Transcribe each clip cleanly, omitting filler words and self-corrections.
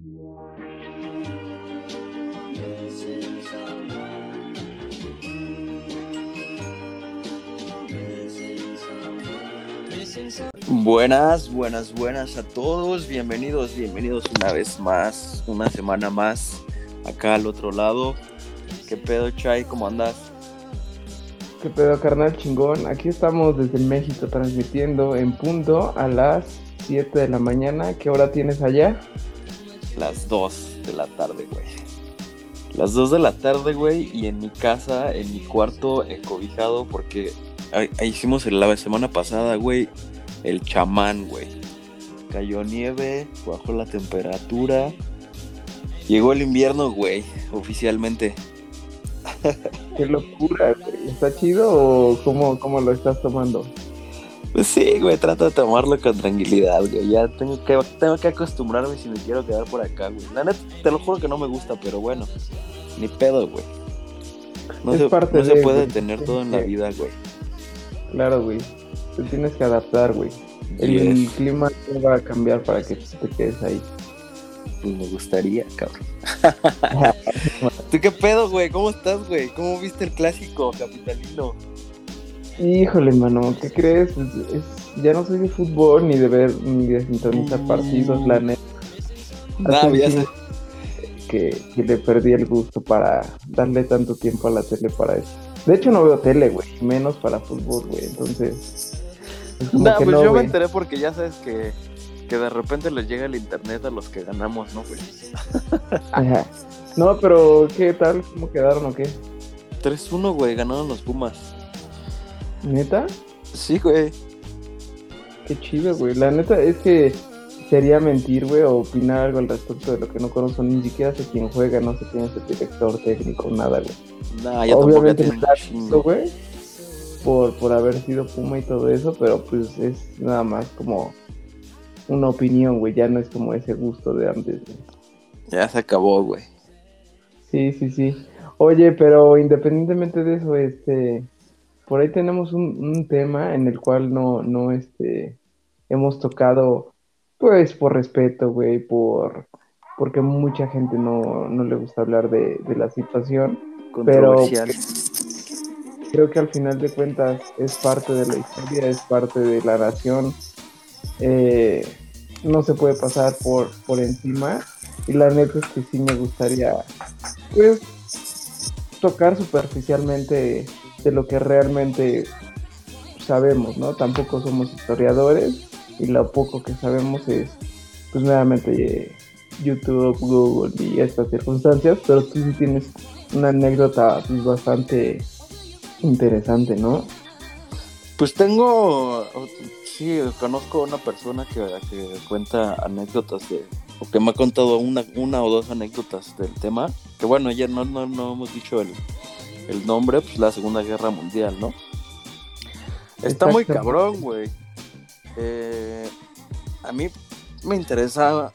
Buenas a todos, bienvenidos una vez más, una semana más, acá al otro lado. ¿Qué pedo, Chay? ¿Cómo andas? ¿Qué pedo, carnal chingón? Aquí estamos desde México transmitiendo en punto a las 7 de la mañana. ¿Qué hora tienes allá? Las 2 de la tarde, güey. Las 2 de la tarde, güey, y en mi casa, en mi cuarto, encobijado, porque hicimos la semana pasada, güey, el chamán, güey. Cayó nieve, bajó la temperatura, llegó el invierno, güey, oficialmente. ¡Qué locura, güey! ¿Está chido o cómo lo estás tomando? Pues sí, güey, trato de tomarlo con tranquilidad, güey. Ya tengo que acostumbrarme si me quiero quedar por acá, güey. La neta, te lo juro que no me gusta, pero bueno, ni pedo, güey. No se puede güey. tener todo en la vida, güey. Claro, güey. Te tienes que adaptar, güey. El clima no va a cambiar para que te quedes ahí. Pues me gustaría, cabrón. ¿Tú qué pedo, güey? ¿Cómo estás, güey? ¿Cómo viste el clásico capitalino? Híjole, mano, ¿qué crees? Ya no soy de fútbol ni de ver ni de sintonizar partidos, la neta. Ya sé. Que le perdí el gusto para darle tanto tiempo a la tele para eso. De hecho no veo tele, güey, menos para fútbol, güey, entonces... Pues yo me enteré porque ya sabes que de repente les llega el internet a los que ganamos, ¿no, güey? Ajá. No, pero ¿qué tal? ¿Cómo quedaron o qué? 3-1, güey, ganaron los Pumas. ¿Neta? Sí, güey. Qué chido, güey. La neta es que sería mentir, güey, o opinar algo al respecto de lo que no conozco. Ni siquiera sé quién juega, no sé quién es el director técnico, nada, güey. Nah, yo obviamente tampoco me da gusto, güey, por haber sido Puma y todo eso, pero pues es nada más como una opinión, güey, ya no es como ese gusto de antes, güey. Ya se acabó, güey. Sí. Oye, pero independientemente de eso, por ahí tenemos un tema en el cual no, hemos tocado, pues, por respeto, güey, porque mucha gente no le gusta hablar de la situación, pero Controversial. creo que al final de cuentas es parte de la historia, es parte de la nación, no se puede pasar por encima, y la neta es que sí me gustaría, pues, tocar superficialmente de lo que realmente sabemos, ¿no? Tampoco somos historiadores y lo poco que sabemos es, pues, meramente YouTube, Google y estas circunstancias, pero tú sí tienes una anécdota pues, bastante interesante, ¿no? Pues sí, conozco a una persona que cuenta anécdotas o que me ha contado una o dos anécdotas del tema, que bueno, ya no hemos dicho el nombre, pues la Segunda Guerra Mundial, ¿no? Está muy cabrón, güey. A mí me interesa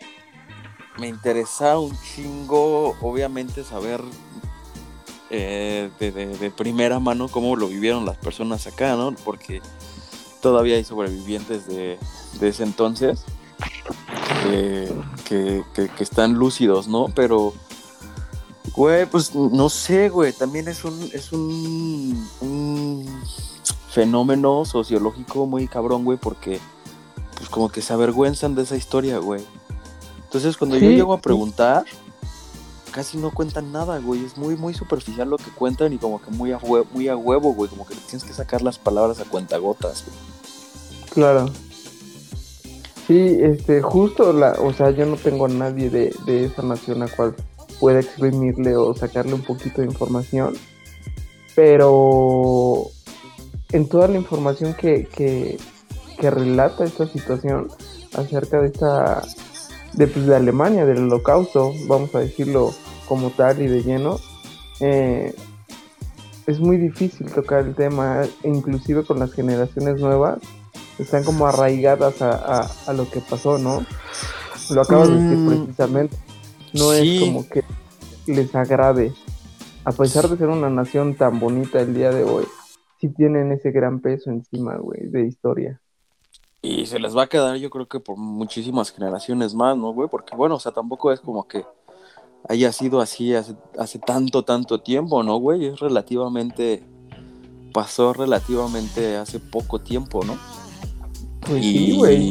un chingo, obviamente, saber de primera mano cómo lo vivieron las personas acá, ¿no? Porque todavía hay sobrevivientes de ese entonces que están lúcidos, ¿no? Pero, güey, pues no sé, güey, también es un fenómeno sociológico muy cabrón, güey, porque pues como que se avergüenzan de esa historia, güey. Entonces cuando yo llego a preguntar, casi no cuentan nada, güey. Es muy, muy superficial lo que cuentan y como que muy a huevo, güey. Como que tienes que sacar las palabras a cuentagotas, güey. Claro. Sí, justo o sea, yo no tengo a nadie de esa nación a cual pueda exprimirle o sacarle un poquito de información, pero en toda la información que relata esta situación acerca de Alemania, del Holocausto, vamos a decirlo como tal y de lleno, es muy difícil tocar el tema, inclusive con las generaciones nuevas, están como arraigadas a lo que pasó, ¿no? Lo acabas de decir precisamente, no es como que les agrade, a pesar de ser una nación tan bonita el día de hoy, sí tienen ese gran peso encima, güey, de historia. Y se les va a quedar, yo creo que por muchísimas generaciones más, ¿no, güey? Porque, bueno, o sea, tampoco es como que haya sido así hace tanto tiempo, ¿no, güey? Es relativamente, pasó relativamente hace poco tiempo, ¿no? Pues sí, güey. Y,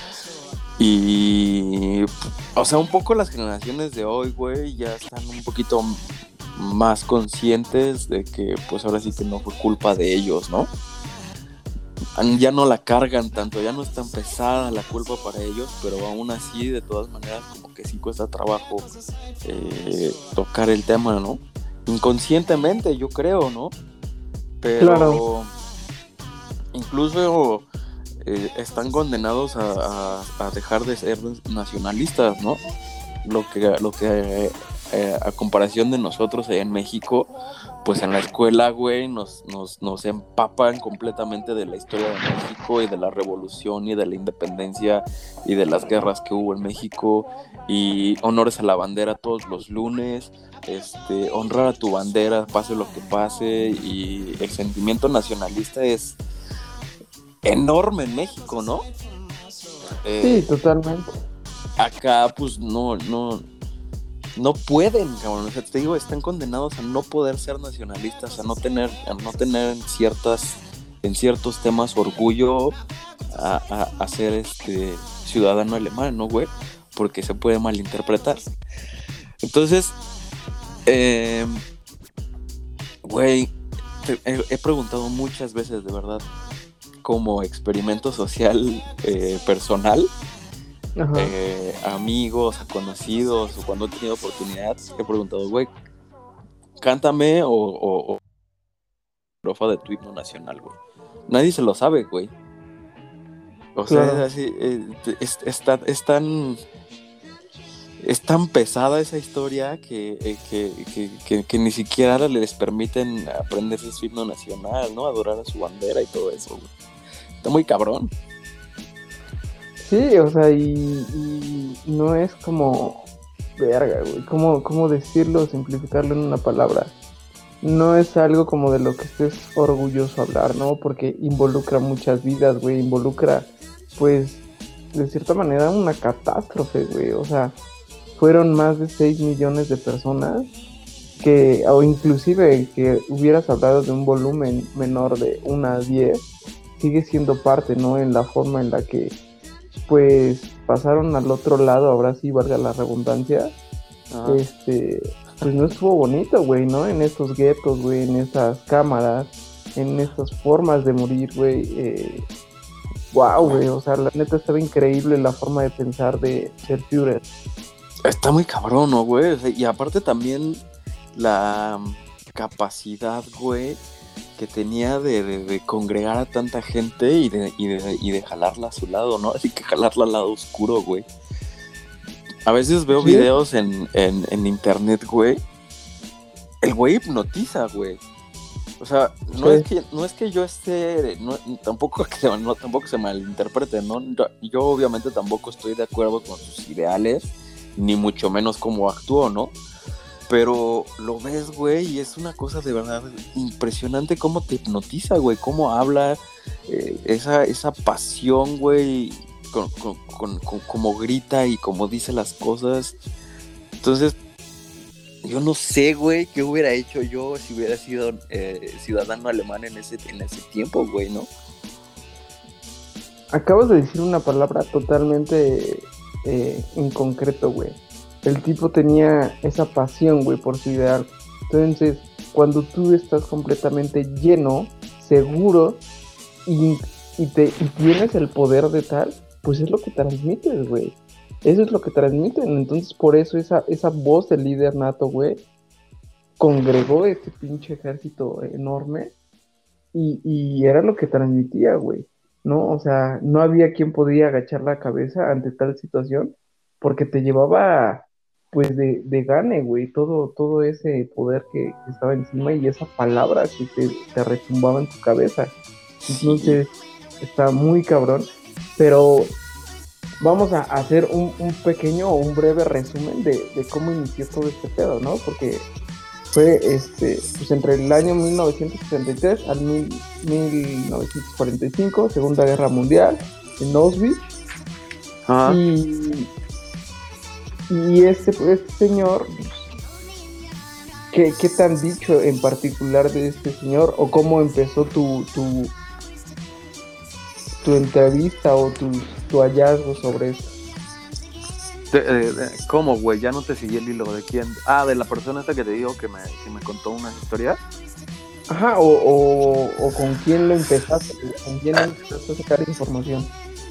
y, o sea, un poco las generaciones de hoy, güey, ya están un poquito más conscientes de que, pues ahora sí que no fue culpa de ellos, ¿no? Ya no la cargan tanto, ya no es tan pesada la culpa para ellos, pero aún así, de todas maneras, como que sí cuesta trabajo tocar el tema, ¿no? Inconscientemente, yo creo, ¿no? Claro. Pero incluso están condenados a dejar de ser nacionalistas, ¿no? Lo que a comparación de nosotros en México, pues en la escuela, güey, nos empapan completamente de la historia de México y de la revolución y de la independencia y de las guerras que hubo en México y honores a la bandera todos los lunes, honrar a tu bandera, pase lo que pase, y el sentimiento nacionalista es enorme en México, ¿no? Sí, Eh, totalmente. Acá, pues, no pueden, cabrón. O sea, te digo, están condenados a no poder ser nacionalistas, a no tener en ciertos temas orgullo a ser ciudadano alemán, ¿no, güey? Porque se puede malinterpretar. Entonces, eh, güey, he preguntado muchas veces, de verdad, como experimento social personal, Ajá. a amigos, a conocidos, o cuando he tenido oportunidad, he preguntado, güey, cántame o profa de tu himno nacional, güey. Nadie se lo sabe, güey. O sea, es Claro. así, es tan pesada esa historia que ni siquiera les permiten aprenderse su himno nacional, ¿no? Adorar a su bandera y todo eso, güey. Está muy cabrón. Sí, o sea, y no es como, verga, güey, ¿cómo decirlo, simplificarlo en una palabra? No es algo como de lo que estés orgulloso hablar, ¿no? Porque involucra muchas vidas, güey, involucra, pues, de cierta manera una catástrofe, güey, o sea, fueron más de 6 millones de personas que, o inclusive que hubieras hablado de un volumen menor de 1 a 10, sigue siendo parte, ¿no? En la forma en la que pues pasaron al otro lado, ahora sí valga la redundancia, Ajá. este, pues no estuvo bonito, güey, ¿no? En estos guetos, güey, en esas cámaras, en estas formas de morir, güey, wow, güey, o sea, la neta estaba increíble la forma de pensar de ser Führer. Está muy cabrón, ¿no, güey? O sea, y aparte también la capacidad, güey, que tenía de congregar a tanta gente y de jalarla a su lado, ¿no? Así que jalarla al lado oscuro, güey. A veces veo Sí, videos en internet, güey. El güey hipnotiza, güey. O sea, no es sí, que, no es que yo esté, tampoco se malinterprete, ¿no? Yo obviamente tampoco estoy de acuerdo con sus ideales, ni mucho menos cómo actúo, ¿no? Pero lo ves, güey, y es una cosa de verdad impresionante cómo te hipnotiza, güey, cómo habla, esa pasión, güey, cómo grita y cómo dice las cosas. Entonces, yo no sé, güey, qué hubiera hecho yo si hubiera sido ciudadano alemán en ese tiempo, güey, ¿no? acabas de decir una palabra totalmente en concreto, güey. El tipo tenía esa pasión, güey, por su ideal. Entonces, cuando tú estás completamente lleno, seguro y, y tienes el poder de tal, pues es lo que transmites, güey. Eso es lo que transmiten. Entonces, por eso esa voz del líder nato, güey, congregó este pinche ejército enorme y era lo que transmitía, güey, ¿no? O sea, no había quien podía agachar la cabeza ante tal situación porque te llevaba, pues, de gane, güey, todo ese poder que estaba encima y esa palabra que te retumbaba en tu cabeza. Sí. Entonces, está muy cabrón, pero vamos a hacer un pequeño o un breve resumen de cómo inició todo este pedo, ¿no? Porque fue pues entre el año 1963 al 1945, Segunda Guerra Mundial. en Auschwitz. Ajá. Y este señor, ¿qué te han dicho en particular de este señor? ¿O cómo empezó tu entrevista o tu hallazgo sobre esto? ¿Cómo, güey? Ya no te seguí el hilo. ¿De quién? Ah, de la persona esta que te digo que me contó una historia. Ajá, o con quién lo empezaste, con quién empezaste a sacar información.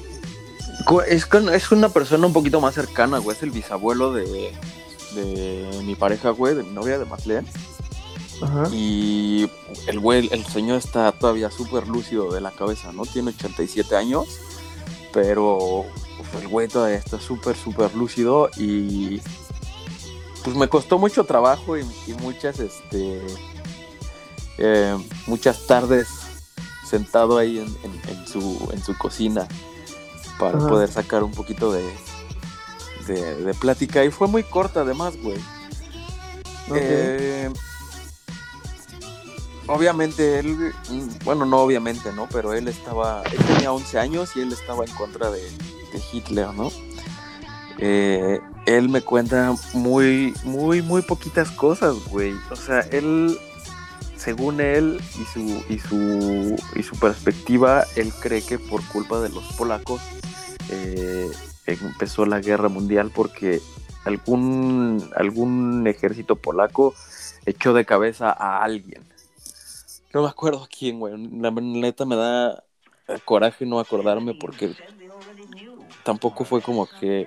Es una persona un poquito más cercana, güey. Es el bisabuelo de mi pareja, güey, de mi novia, de Marlene. Ajá. Y el señor está todavía súper lúcido de la cabeza, ¿no? Tiene 87 años, pero el güey todavía está súper, súper lúcido y pues me costó mucho trabajo y muchas tardes sentado ahí en su cocina para Ajá. poder sacar un poquito de plática y fue muy corta además, güey. Okay. Obviamente él, bueno, no obviamente, ¿no? Pero él tenía 11 años y él estaba en contra de Hitler, ¿no? Él me cuenta muy, muy, muy poquitas cosas, güey. O sea, él, según él y su perspectiva, él cree que por culpa de los polacos empezó la guerra mundial porque algún ejército polaco echó de cabeza a alguien. No me acuerdo quién, güey. La neta me da coraje no acordarme porque tampoco fue como que...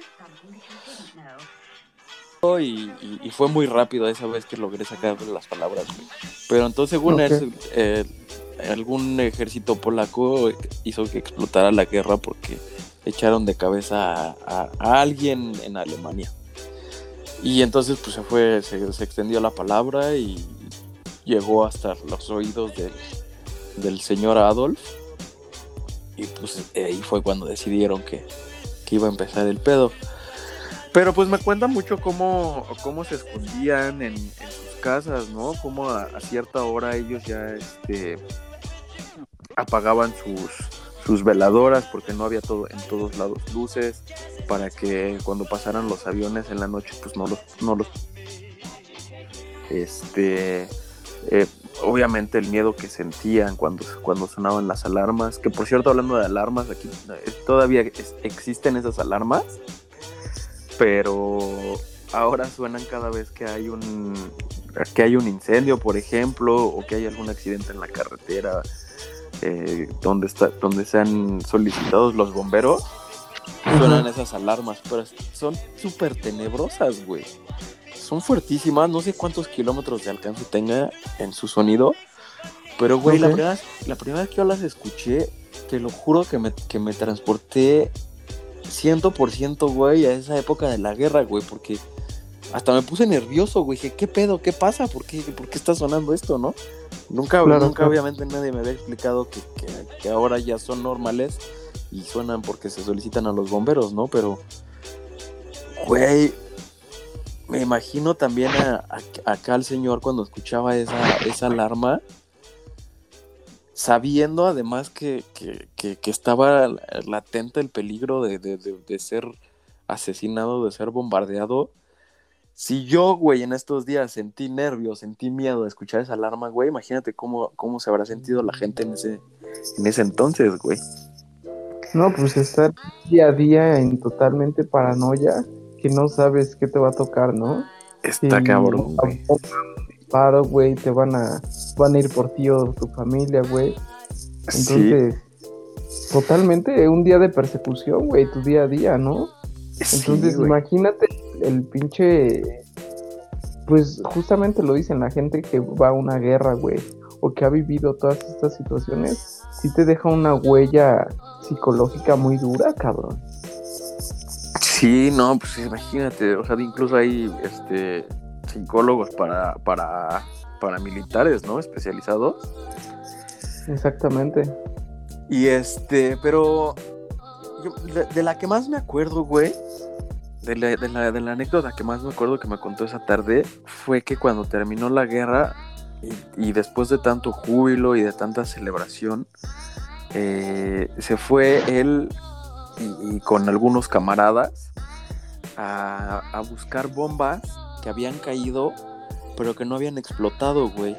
Y fue muy rápido esa vez que logré sacarle las palabras, güey. Pero entonces, según Okay. él, algún ejército polaco hizo que explotara la guerra porque echaron de cabeza a alguien en Alemania. Y entonces pues se extendió la palabra y llegó hasta los oídos del señor Adolf. Y pues ahí fue cuando decidieron que iba a empezar el pedo. Pero pues me cuenta mucho cómo se escondían en sus casas, ¿no? Cómo a cierta hora ellos ya apagaban sus veladoras porque no había en todos lados luces para que cuando pasaran los aviones en la noche pues no los obviamente el miedo que sentían cuando sonaban las alarmas, que por cierto, hablando de alarmas, aquí todavía existen esas alarmas, pero ahora suenan cada vez que hay un incendio, por ejemplo, o que hay algún accidente en la carretera, donde sean solicitados los bomberos, suenan esas alarmas, pero son súper tenebrosas, güey. Son fuertísimas, no sé cuántos kilómetros de alcance tenga en su sonido, pero güey, la primera vez que yo las escuché, te lo juro que me transporté 100%, güey, a esa época de la guerra, güey, porque hasta me puse nervioso, güey, dije, ¿qué pedo? ¿Qué pasa? ¿Por qué está sonando esto, no? Nunca obviamente nadie me había explicado que ahora ya son normales y suenan porque se solicitan a los bomberos, ¿no? Pero, güey, me imagino también acá al señor cuando escuchaba esa alarma, sabiendo además que estaba latente el peligro de ser asesinado, de ser bombardeado. Si yo, güey, en estos días sentí nervios, sentí miedo de escuchar esa alarma, güey, imagínate cómo se habrá sentido la gente en ese entonces, güey. No, pues estar día a día en totalmente paranoia, que no sabes qué te va a tocar, ¿no? Está Y cabrón, güey. paro, güey, van a ir por ti o tu familia, güey. Sí, Entonces, totalmente un día de persecución, güey, tu día a día, ¿no? sí, Entonces, güey. imagínate el pinche, pues justamente lo dicen, la gente que va a una guerra, güey, o que ha vivido todas estas situaciones, sí te deja una huella psicológica muy dura, cabrón. Sí, no, pues imagínate, o sea, incluso hay psicólogos para militares, ¿no? Especializados. Exactamente. Y pero yo, de la que más me acuerdo, güey, de la anécdota que más me acuerdo que me contó esa tarde, fue que cuando terminó la guerra y después de tanto júbilo y de tanta celebración, se fue él y con algunos camaradas a buscar bombas que habían caído, pero que no habían explotado, güey.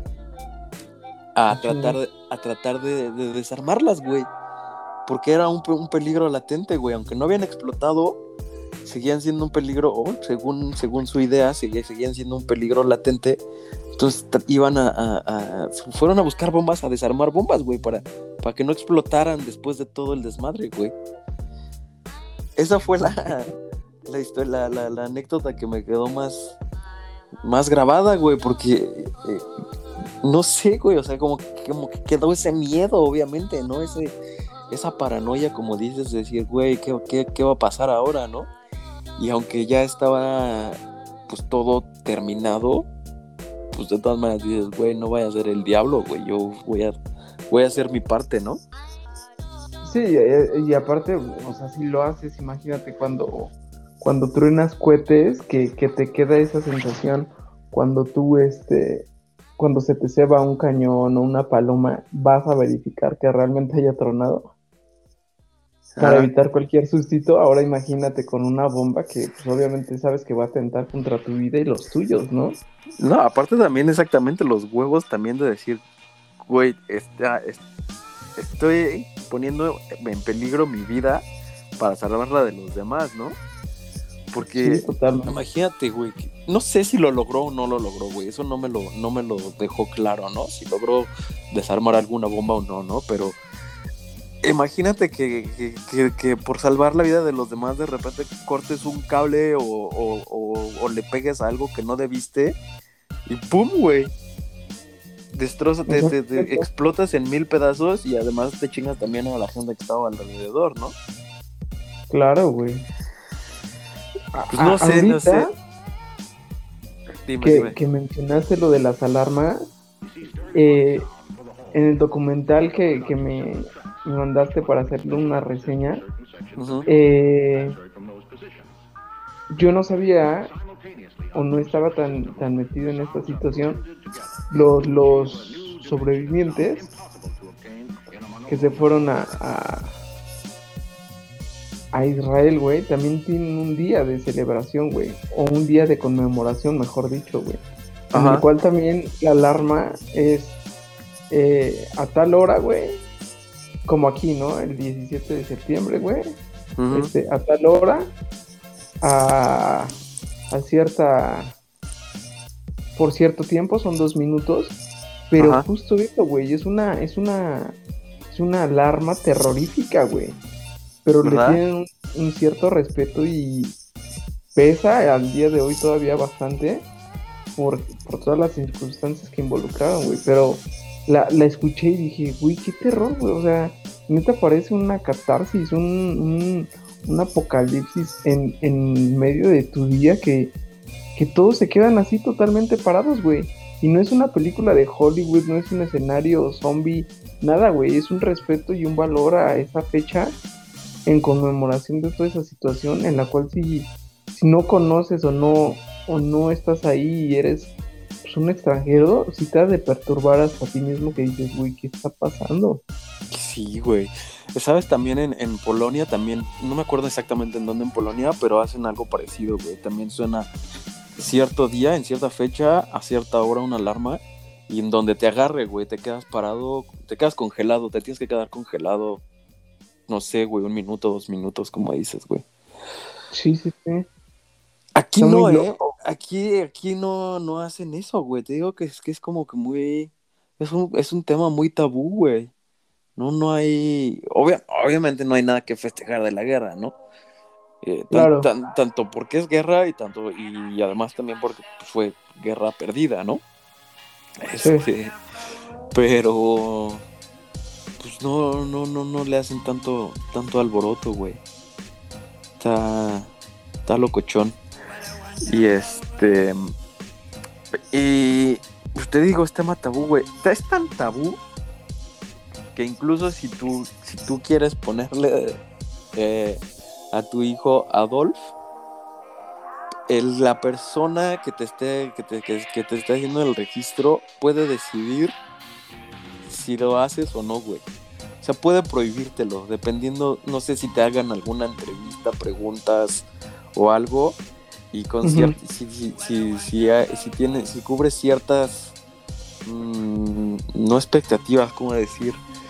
A tratar de desarmarlas, güey. Porque era un peligro latente, güey. Aunque no habían explotado, seguían siendo un peligro, según su idea, seguían siendo un peligro latente. Entonces fueron a buscar bombas, a desarmar bombas, güey, para que no explotaran después de todo el desmadre, güey. Esa fue la historia, la anécdota que me quedó más grabada, güey, porque no sé, güey, o sea, como que quedó ese miedo, obviamente, ¿no? Esa paranoia, como dices, de decir, güey, ¿qué va a pasar ahora, no? Y aunque ya estaba, pues, todo terminado, pues, de todas maneras dices, güey, no vaya a ser el diablo, güey, yo voy a hacer mi parte, ¿no? Sí, y aparte, o sea, si lo haces, imagínate cuando truenas cohetes, que te queda esa sensación cuando cuando se te ceba un cañón o una paloma, vas a verificar que realmente haya tronado para evitar cualquier sustito. Ahora imagínate con una bomba que pues obviamente sabes que va a atentar contra tu vida y los tuyos, ¿no? No, aparte también exactamente los huevos también de decir, güey, estoy poniendo en peligro mi vida para salvarla de los demás, ¿no? Porque Sí, totalmente. imagínate, güey, no sé si lo logró o no lo logró, güey, eso no me lo dejó claro, ¿no? Si logró desarmar alguna bomba o no, ¿no? Pero imagínate que por salvar la vida de los demás de repente cortes un cable o le pegues a algo que no debiste y ¡pum, güey! Destroza, te explotas en 1000 pedazos y además te chingas también a la gente que estaba alrededor, ¿no? Claro, güey. Pues no sé, ahorita, no sé. Dime. Que mencionaste lo de las alarmas, en el documental que me mandaste para hacerle una reseña, Uh-huh. Yo no sabía o no estaba tan metido en esta situación. Los sobrevivientes que se fueron a Israel, güey, también tienen un día de celebración, güey, o un día de conmemoración, mejor dicho, güey, en el cual también la alarma es a tal hora, güey, como aquí, ¿no? El 17 de septiembre, güey, Uh-huh. a tal hora, a por cierto tiempo, son 2 minutos, pero Ajá. justo eso, güey, es una alarma terrorífica, güey, pero le ¿Verdad? tienen un cierto respeto y pesa al día de hoy todavía bastante por todas las circunstancias que involucraron, güey, pero la escuché y dije, güey, qué terror, güey, o sea, neta parece una catarsis, un apocalipsis en medio de tu día que todos se quedan así totalmente parados, güey. Y no es una película de Hollywood, no es un escenario zombie, nada, güey. Es un respeto y un valor a esa fecha en conmemoración de toda esa situación en la cual si no conoces o no estás ahí y eres pues, un extranjero, sí te ha de perturbar hasta a ti mismo que dices, güey, ¿qué está pasando? Sí, güey. ¿Sabes? También en Polonia, también, no me acuerdo exactamente en dónde en Polonia, pero hacen algo parecido, güey. También suena cierto día, en cierta fecha, a cierta hora una alarma y en donde te agarre, güey, te quedas parado, te quedas congelado, te tienes que quedar congelado, no sé, güey, 1 minuto, 2 minutos, como dices, güey. Sí, sí, sí. Aquí Está muy no, loco. Aquí no hacen eso, güey. Te digo que es como que muy... Es un tema muy tabú, güey. No hay... obviamente no hay nada que festejar de la guerra, ¿no? Claro. Tanto porque es guerra y además también porque pues, fue guerra perdida, ¿no? Sí. Pero pues no le hacen tanto alboroto, güey. Está locochón. Y y pues te digo, es tema tabú, güey. Es tan tabú que incluso si tú quieres ponerle a tu hijo Adolf, la persona que te esté haciendo el registro puede decidir si lo haces o no, güey. O sea, puede prohibírtelo, dependiendo, no sé si te hagan alguna entrevista, preguntas o algo, y con si cubre ciertas, no expectativas, ¿cómo decir?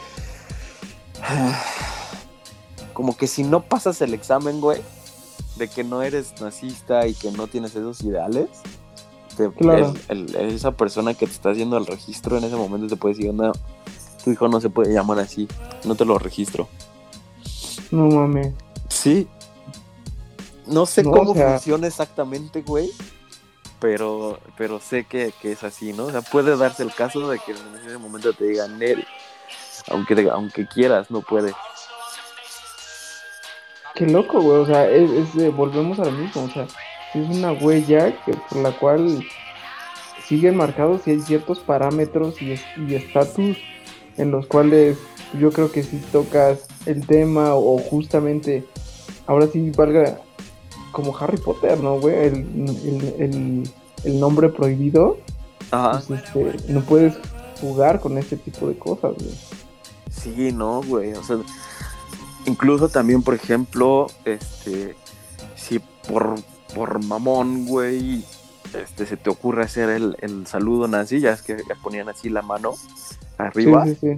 Como que si no pasas el examen, güey, de que no eres nazista y que no tienes esos ideales, Claro. esa persona que te está haciendo el registro en ese momento te puede decir, no, tu hijo no se puede llamar así, no te lo registro. No mames. Sí, no sé No, o cómo sea, funciona exactamente, güey, pero sé que es así, ¿no? O sea, puede darse el caso de que en ese momento te digan, Nel, aunque quieras, no puedes. qué loco, güey. O sea, volvemos a lo mismo. O sea, si es una huella que por la cual siguen marcados y hay ciertos parámetros y estatus en los cuales yo creo que si tocas el tema o justamente, ahora sí valga como Harry Potter, ¿no, güey? El nombre prohibido, Ajá. pues no puedes jugar con este tipo de cosas, güey. Sí, no, güey, o sea, incluso también, por ejemplo, si por mamón, güey, se te ocurre hacer el saludo nazi, ya es que le ponían así la mano Sí, arriba, sí, sí.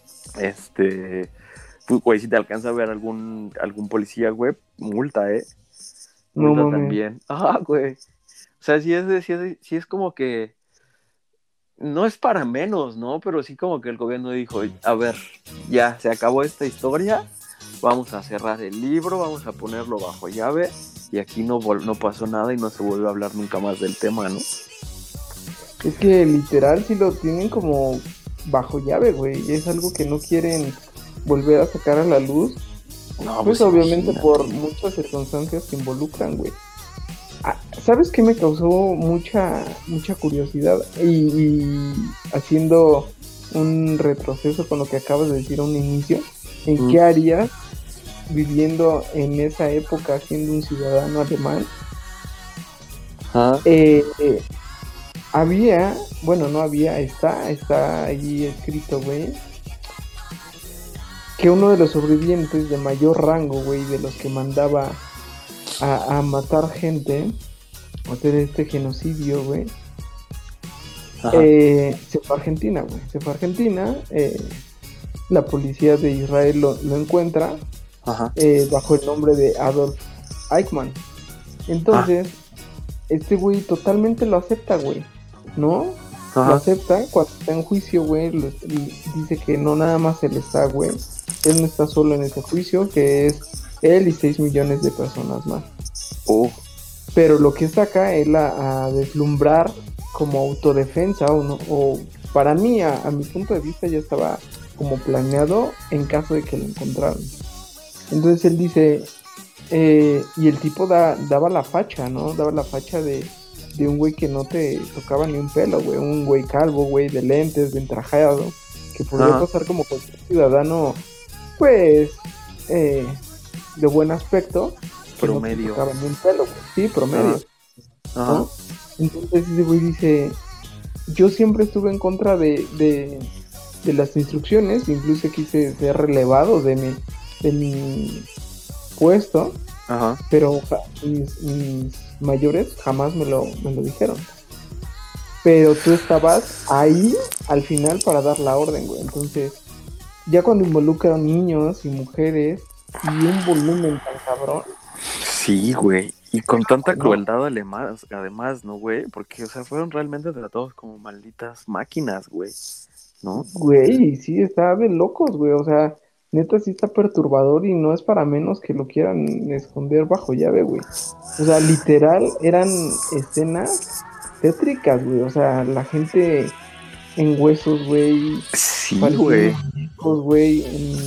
pues, güey, si te alcanza a ver algún policía, güey, multa, No multa mames. también. Ah, güey. O sea, sí es como que, no es para menos, ¿no? Pero sí como que el gobierno dijo, a ver, ya, se acabó esta historia, vamos a cerrar el libro, vamos a ponerlo bajo llave, y aquí no pasó nada y no se vuelve a hablar nunca más del tema, ¿no? Es que literal sí lo tienen como bajo llave, güey. Es algo que no quieren volver a sacar a la luz. No, Pues pues obviamente imagínate. por muchas circunstancias que involucran, güey. ¿Sabes qué me causó mucha curiosidad? Y haciendo un retroceso con lo que acabas de decir a un inicio, ¿en Mm, qué harías viviendo en esa época siendo un ciudadano alemán? ah, Eh, eh, bueno, no había, está ahí escrito, güey, que uno de los sobrevivientes de mayor rango, güey, de los que mandaba a matar gente, a hacer este genocidio, güey, ajá, se fue a Argentina, güey. Se fue a Argentina, la policía de Israel lo encuentra ajá, bajo el nombre de Adolf Eichmann. ah, Entonces, este güey totalmente lo acepta, güey, ¿no? Lo ajá, acepta cuando está en juicio, güey, dice que no nada más él está, güey. Él no está solo en ese juicio, que es él y 6 millones de personas más. oh, Pero lo que saca es a deslumbrar como autodefensa o, no, o para mí, a mi punto de vista, ya estaba como planeado en caso de que lo encontraran. Entonces él dice, y el tipo daba la facha, ¿no? Daba la facha de un güey que no te tocaba ni un pelo, güey, un güey calvo, güey, de lentes, de entrajado, que podría ajá, pasar como cualquier ciudadano, pues, de buen aspecto, que no te promedio, tocaba ni un pelo, güey, sí, ajá, promedio, ajá, ¿no? Entonces ese güey dice, yo siempre estuve en contra de las instrucciones, incluso quise ser relevado de mi puesto, ajá. pero mis mayores jamás me lo dijeron. Pero tú estabas ahí al final para dar la orden, güey. Entonces, ya cuando involucran niños y mujeres y un volumen tan cabrón, Sí, güey. Y con tanta ¿no? crueldad además, ¿no, güey? Porque, o sea, fueron realmente tratados como malditas máquinas, güey, ¿no? Güey, sí, está de locos, güey. O sea, neta sí está perturbador y no es para menos que lo quieran esconder bajo llave, güey. O sea, literal eran escenas tétricas, güey. O sea, la gente en huesos, güey, Sí, pareciendo güey. muñecos, güey.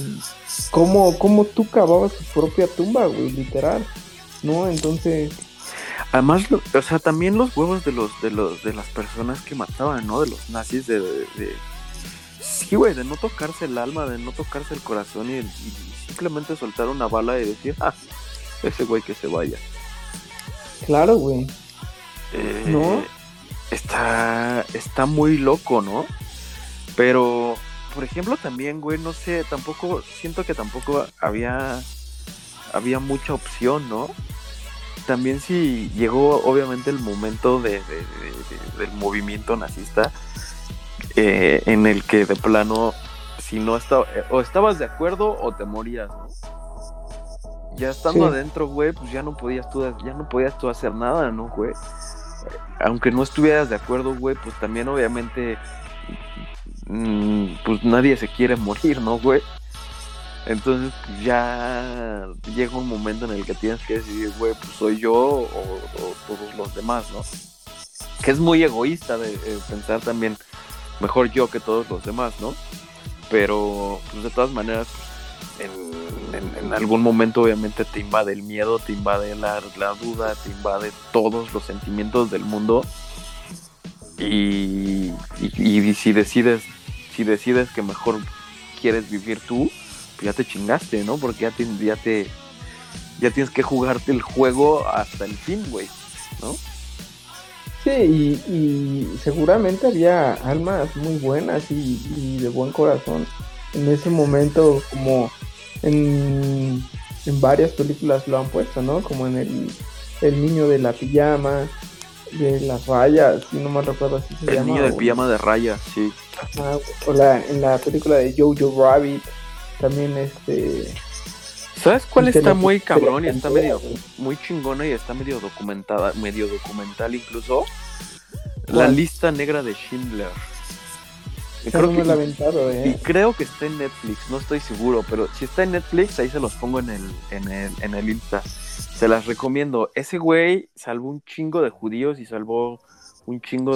¿Cómo tú cavabas tu propia tumba, güey? Literal, ¿no? Entonces, Además, o sea, también los huevos de las personas que mataban, ¿no? De los nazis, sí, güey, de no tocarse el alma, de no tocarse el corazón y simplemente soltar una bala y decir, ese güey que se vaya. claro, güey, Eh, ¿no? está muy loco, ¿no? Pero por ejemplo, también, güey, no sé, tampoco, siento que tampoco había mucha opción, ¿no? También sí llegó obviamente el momento del movimiento nazista, en el que de plano, si no estaba, o estabas de acuerdo o te morías, ¿no? Ya estando Sí, adentro, güey, pues ya no podías tú hacer nada, ¿no, güey? Aunque no estuvieras de acuerdo, güey, pues también obviamente, pues nadie se quiere morir, ¿no, güey? Entonces pues ya llega un momento en el que tienes que decidir, güey, pues soy yo o todos los demás, ¿no? Que es muy egoísta de pensar también, mejor yo que todos los demás, ¿no? Pero pues de todas maneras, pues, en algún momento obviamente te invade el miedo, te invade la duda, te invade todos los sentimientos del mundo. Y si decides que mejor quieres vivir tú, pues ya te chingaste, ¿no? Porque ya tienes que jugarte el juego hasta el fin, güey, ¿no? sí, y seguramente había almas muy buenas y de buen corazón en ese momento, como en, en varias películas lo han puesto, ¿no? Como en el niño de la pijama, de las rayas, si no mal recuerdo así se El niño llama, del pijama de rayas, sí. en la película de Jojo Rabbit, también ¿Sabes cuál está muy se la cabrón y está plantea, medio güey. muy chingona y está medio documentada, medio documental incluso? La ¿Cuál? lista negra de Schindler. Esa Creo no me la he que aventado, y creo que está en Netflix, no estoy seguro, pero si está en Netflix, ahí se los pongo en el Insta. Se las recomiendo. Ese güey salvó un chingo de judíos y salvó un chingo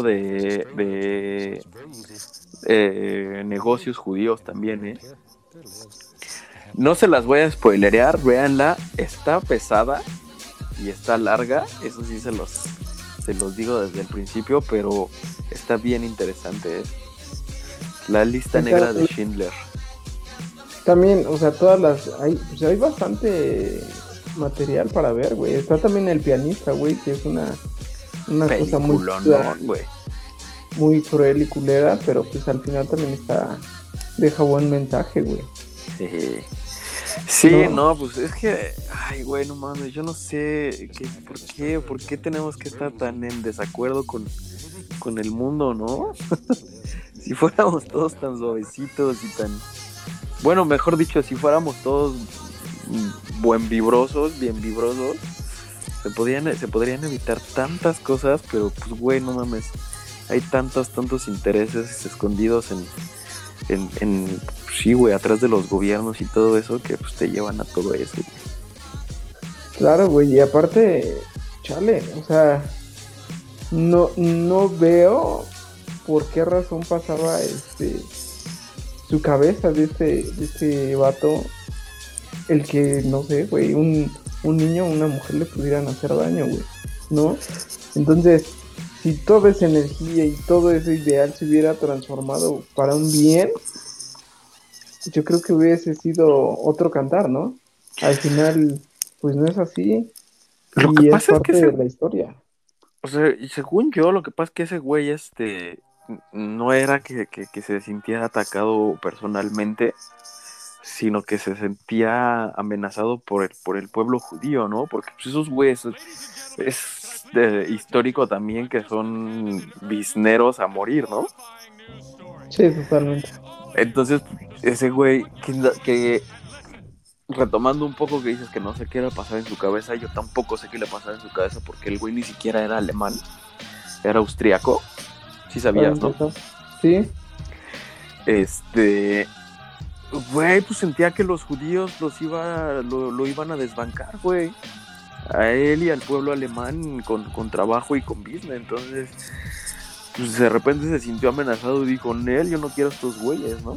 de negocios judíos también, ¿eh? No se las voy a spoilerear, véanla, está pesada y está larga, eso sí se los digo desde el principio, pero está bien interesante, ¿eh? La lista Esa, negra de Schindler. también, o sea, todas las, pues hay bastante material para ver, güey. Está también El pianista, güey, que es una cosa muy, Película, no, güey. muy cruel y culera, pero pues al final también deja buen mensaje, güey. Sí. Sí, ¿No? no, pues es que, ay, güey, no mames, yo no sé por qué tenemos que estar tan en desacuerdo con el mundo, ¿no? Si fuéramos todos tan suavecitos y tan, bueno, mejor dicho, si fuéramos todos bien vibrosos, se podrían evitar tantas cosas, pero pues, güey, no mames, hay tantos intereses escondidos sí, güey, atrás de los gobiernos y todo eso que pues te llevan a todo eso. Claro, güey, y aparte, chale, o sea, no veo por qué razón pasaba su cabeza de este vato, el que, no sé, güey, un niño o una mujer le pudieran hacer daño, güey, ¿no? Entonces, si toda esa energía y todo ese ideal se hubiera transformado para un bien, yo creo que hubiese sido otro cantar, ¿no? Al final, pues no es así Lo que y es pasa es que parte de la historia. o sea, y según yo, lo que pasa es que ese güey, no era que se sintiera atacado personalmente, sino que se sentía amenazado por el pueblo judío, ¿no? Porque pues, esos güeyes es histórico también que son bizneros a morir, ¿no? Sí, totalmente. Entonces, ese güey que retomando un poco que dices que no sé qué le pasaba en su cabeza, yo tampoco sé qué le pasaba en su cabeza porque el güey ni siquiera era alemán, era austriaco, sí Para sabías, ¿no? empezar. Sí, Este, güey, pues sentía que los judíos lo iban a desbancar, güey. A él y al pueblo alemán con trabajo y con business. Entonces, pues de repente se sintió amenazado y dijo, Nel, yo no quiero estos güeyes, ¿no?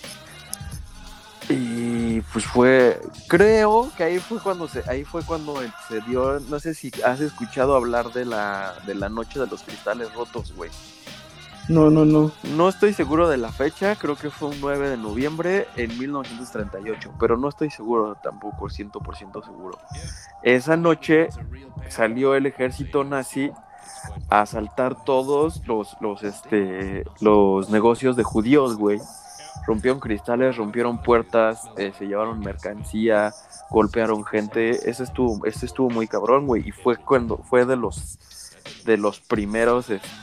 Y pues creo que ahí fue cuando se dio, no sé si has escuchado hablar de la noche de los cristales rotos, güey. no. No estoy seguro de la fecha, creo que fue un 9 de noviembre en 1938, pero no estoy seguro tampoco, 100% seguro. Esa noche salió el ejército nazi a asaltar todos los negocios de judíos, güey. rompieron cristales, rompieron puertas, se llevaron mercancía, golpearon gente. Ese estuvo muy cabrón, güey, y fue de los primeros,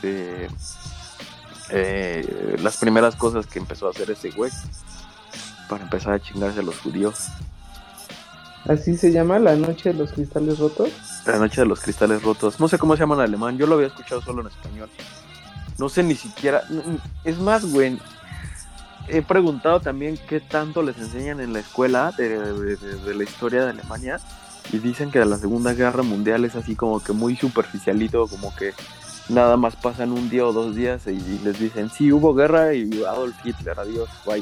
las primeras cosas que empezó a hacer ese güey para empezar a chingarse a los judíos. ¿Así se llama la noche de los cristales rotos? La noche de los cristales rotos. No sé cómo se llama en alemán, yo lo había escuchado solo en español. No sé ni siquiera. Es más, güey, he preguntado también qué tanto les enseñan en la escuela de la historia de Alemania. Y dicen que la Segunda Guerra Mundial es así como que muy superficialito, como que nada más pasan un día o 2 días y les dicen, sí, hubo guerra y Adolf Hitler, adiós, bye.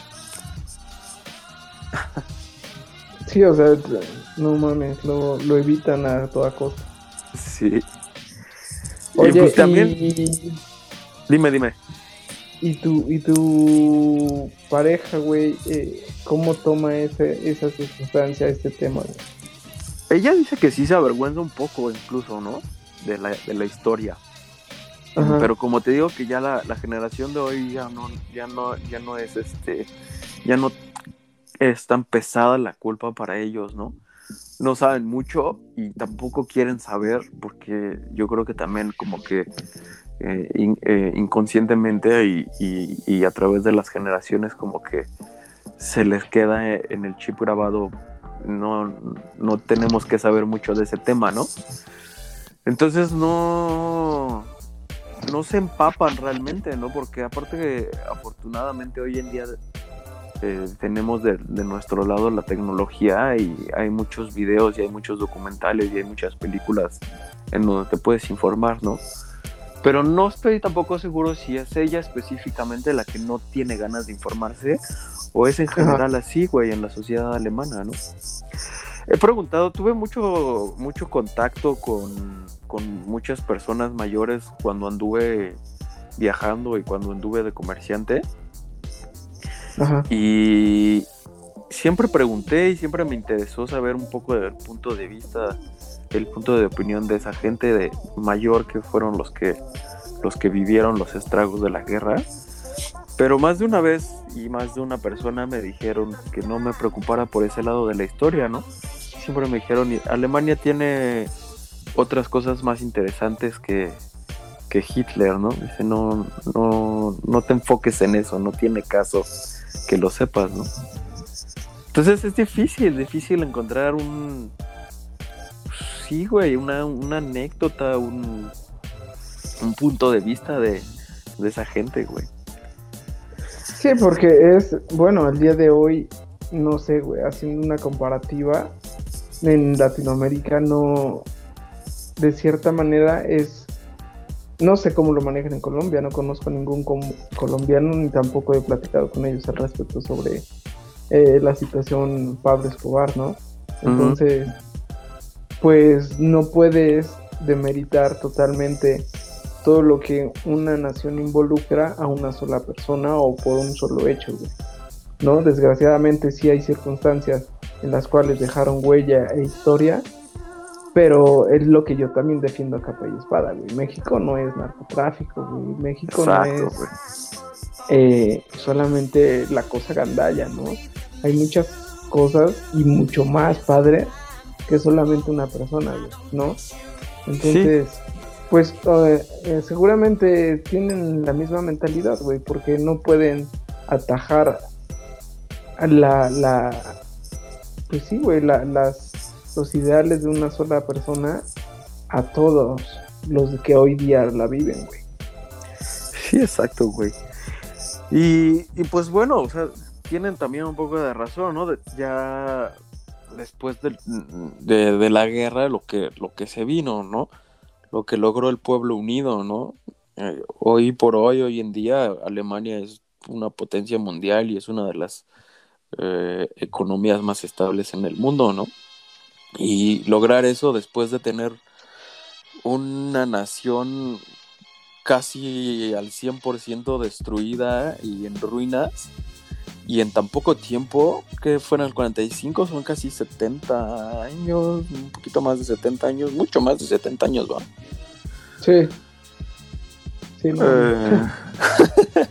Sí, o sea, no mames, lo evitan a toda costa. Sí. Oye, y pues también... Dime. ¿Y tu pareja, güey, cómo toma esa circunstancia, este tema, güey? Ella dice que sí se avergüenza un poco incluso, ¿no? De la historia. Ajá. Pero como te digo que ya la generación de hoy ya no es ya no es tan pesada la culpa para ellos, ¿no? No saben mucho y tampoco quieren saber porque yo creo que también como que inconscientemente y a través de las generaciones como que se les queda en el chip grabado, no tenemos que saber mucho de ese tema, ¿no? Entonces no se empapan realmente, ¿no? Porque aparte que afortunadamente hoy en día tenemos de nuestro lado la tecnología y hay muchos videos y hay muchos documentales y hay muchas películas en donde te puedes informar, ¿no? Pero no estoy tampoco seguro si es ella específicamente la que no tiene ganas de informarse o es en general así, güey, en la sociedad alemana, ¿no? He preguntado, tuve mucho contacto con muchas personas mayores cuando anduve viajando y cuando anduve de comerciante. Ajá. Y siempre pregunté y siempre me interesó saber un poco del punto de vista, el punto de opinión de esa gente de mayor que fueron los que vivieron los estragos de la guerra. Pero más de una vez y más de una persona me dijeron que no me preocupara por ese lado de la historia, ¿no? Siempre me dijeron, Alemania tiene otras cosas más interesantes que Hitler, ¿no? Dice, no te enfoques en eso, no tiene caso que lo sepas, ¿no? Entonces es difícil encontrar sí, güey, una anécdota, un punto de vista de esa gente, güey. Sí, porque bueno, el día de hoy, no sé, güey, haciendo una comparativa, en Latinoamérica no, de cierta manera no sé cómo lo manejan en Colombia, no conozco ningún colombiano ni tampoco he platicado con ellos al respecto sobre la situación Pablo Escobar, ¿no? Entonces, pues no puedes demeritar totalmente todo lo que una nación involucra a una sola persona o por un solo hecho, güey, ¿no? Desgraciadamente sí hay circunstancias en las cuales dejaron huella e historia, pero es lo que yo también defiendo a capa y espada, güey. México no es narcotráfico, güey. México exacto, no es solamente la cosa gandalla, ¿no? Hay muchas cosas y mucho más padre que solamente una persona, güey, ¿no? Entonces, sí. Pues seguramente tienen la misma mentalidad, güey, porque no pueden atajar pues sí, güey, los ideales de una sola persona a todos los que hoy día la viven, güey. Sí, exacto, güey. Y pues bueno, o sea, tienen también un poco de razón, ¿no? Ya después de la guerra, lo que se vino, ¿no? Lo que logró el pueblo unido, ¿no? Hoy en día, Alemania es una potencia mundial y es una de las economías más estables en el mundo, ¿no? Y lograr eso después de tener una nación casi al 100% destruida y en ruinas, y en tan poco tiempo, que fueron el 45, son casi 70 años, un poquito más de 70 años, mucho más de 70 años, ¿va? Sí. Sí, no.